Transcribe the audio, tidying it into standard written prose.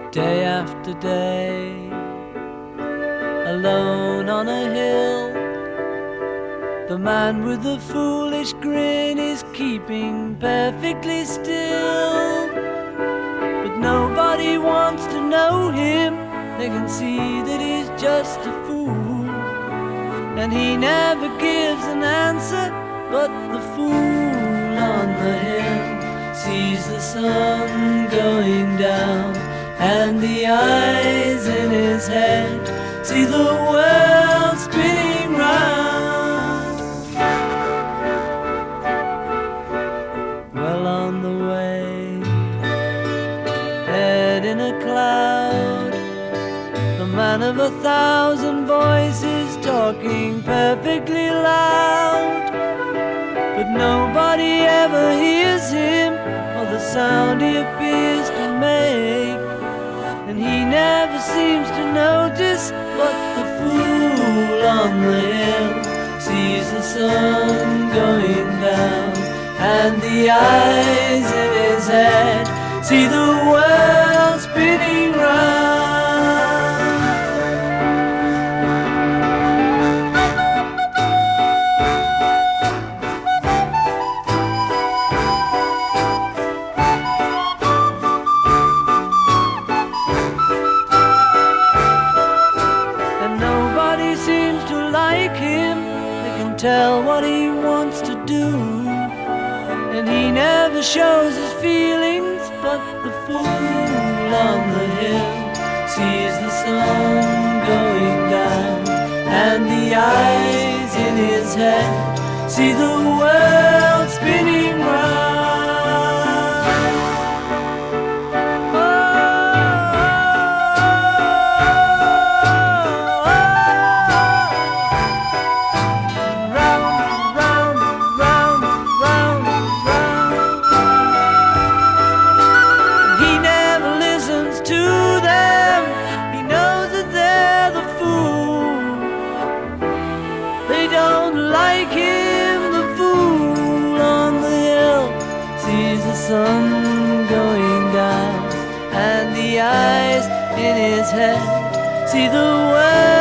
Day after day, alone on a hill, the man with the foolish grin is keeping perfectly still. But nobody wants to know him, they can see that he's just a fool. And he never gives an answer, but the fool on the hill sees the sun going down, and the eyes in his head see the world spinning round. Well on the way, head in a cloud, the man of 1,000 voices talking perfectly loud. But nobody ever hears him or the sound he appears to make. And he never seems to notice, but the fool on the hill sees the sun going down, and the eyes in his head see the world spinning round. Tell what he wants to do, and he never shows his feelings, but the fool on the hill sees the sun going down, and the eyes in his head see the world spinning round. Sun going down, and the eyes in his head see the world